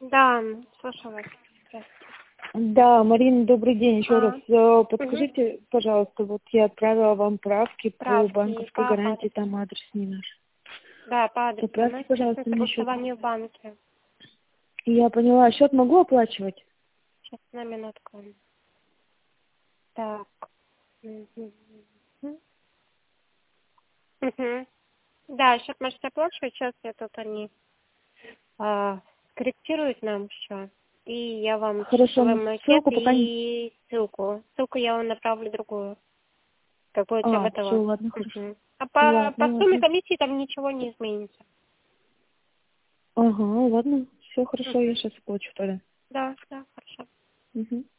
Да, слушаю вас. Здравствуйте. Да, Марина, добрый день еще А, раз. Подскажите, пожалуйста, вот я отправила вам правки по Правки банковской по гарантии, адресу. там адрес не наш. Да, по адресу. У Поправьте, нас сейчас на пожалуйста, мне счет. согласовании в банке. Я поняла, счет могу оплачивать? Сейчас, на минутку. Так. Мгм. Мгм. Да, счет можете оплачивать. Сейчас я тут они корректируют нам все. И я вам Хорошо, часовой макет ссылку пока не... и ссылку. Ссылку я вам направлю другую. Как будете Все, готова. ладно, хорошо. Мгм. А по Ладно, сумме ладно. комиссии там ничего не изменится. Ага, ладно, все хорошо, я Мгм. сейчас оплачу тогда. Да, хорошо. Мгм.